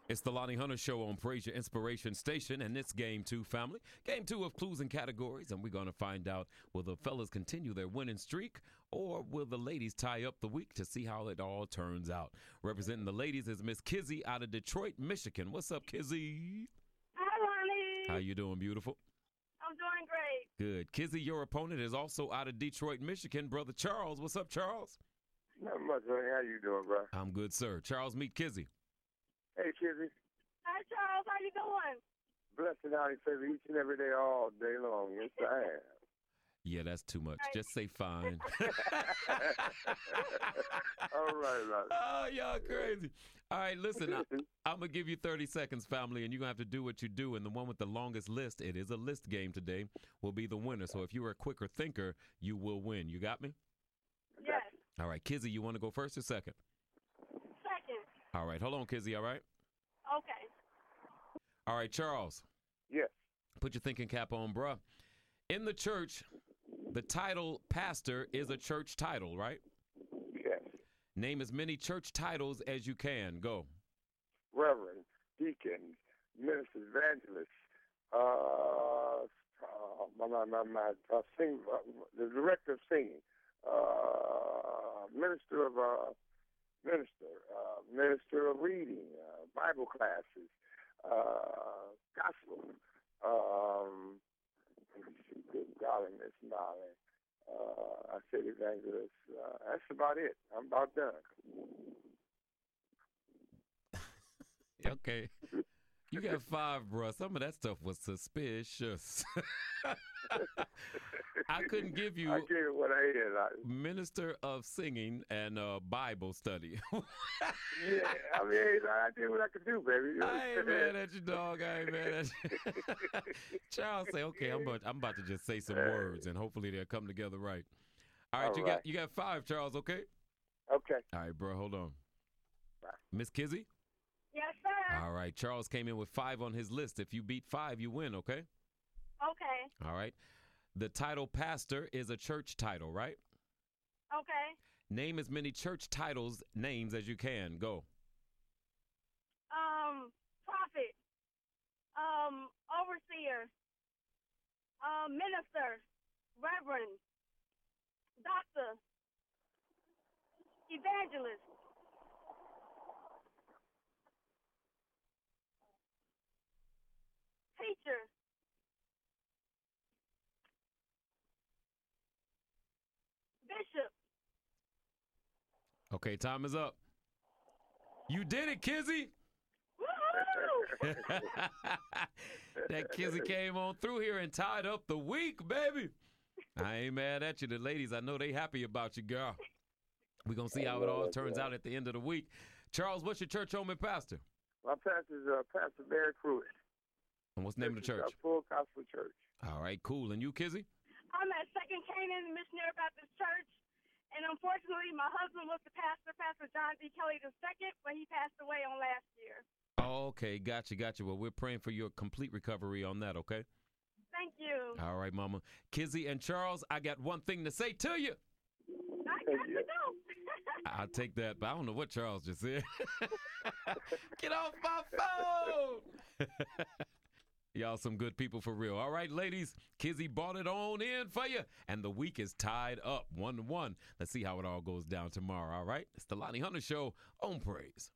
It's the Lonnie Hunter Show on Praise Your Inspiration Station, and it's Game 2, family. Game 2 of Clues and Categories, and we're going to find out, will the fellas continue their winning streak, or will the ladies tie up the week to see how it all turns out? Representing the ladies is Miss Kizzy out of Detroit, Michigan. What's up, Kizzy? Hi, Lonnie. How you doing, beautiful? I'm doing great. Good. Kizzy, your opponent is also out of Detroit, Michigan. Brother Charles, what's up, Charles? Not much, honey. How you doing, bro? I'm good, sir. Charles, meet Kizzy. Hey, Kizzy. Hi, Charles. How you doing? Blessed and highly favored each and every day, all day long. Yes, I am. Yeah, that's too much. Just say fine. All right, love. Oh, y'all crazy. All right, listen, I'm going to give you 30 seconds, family, and you're going to have to do what you do. And the one with the longest list, it is a list game today, will be the winner. So if you are a quicker thinker, you will win. You got me? Yes. All right, Kizzy, you want to go first or second? Second. All right, hold on, Kizzy, all right? Okay. All right, Charles. Yes. Put your thinking cap on, bruh. In the church, the title pastor is a church title, right? Yes. Name as many church titles as you can. Go. Reverend, deacon, minister, evangelist, the director of singing, minister of reading, Bible classes, gospel. Good golly, Miss Molly. I said evangelist. That's about it. I'm about done. Okay. You got 5, bruh. Some of that stuff was suspicious. I couldn't give you I gave it what I had. minister of singing and Bible study. Yeah, I mean, I did what I could do, baby. I ain't mad at you, dog. I ain't mad at you. Charles say, okay, I'm about to just say some words, and hopefully they'll come together right. All right, All you right. got 5, Charles, okay? Okay. All right, bro, hold on. Bye. Miss Kizzy? Yes, sir. All right, Charles came in with 5 on his list. If you beat 5, you win, okay? Okay. All right. The title pastor is a church title, right? Okay. Name as many church titles names as you can. Go. Prophet. Overseer. Minister. Reverend. Doctor. Evangelist. Teacher. Bishop. Okay, time is up. You did it, Kizzy. Woohoo! That Kizzy came on through here and tied up the week, baby. I ain't mad at you. The ladies, I know they happy about you, girl. We're going to see how it all turns out at the end of the week. Charles, what's your church home and pastor? My pastor's Pastor Barry Pruitt. And what's the name of the church? Full Gospel Church. All right, cool. And you, Kizzy? I'm at Second Canaan Missionary Baptist Church, and unfortunately, my husband was the pastor, Pastor John D. Kelly II, but he passed away on last year. Okay, gotcha. Well, we're praying for your complete recovery on that, okay? Thank you. All right, mama. Kizzy and Charles, I got one thing to say to you. I got to go. I'll take that, but I don't know what Charles just said. Get off my phone! Y'all some good people for real. All right, ladies, Kizzy brought it on in for you, and the week is tied up 1-1. Let's see how it all goes down tomorrow, all right? It's the Lonnie Hunter Show on Praise.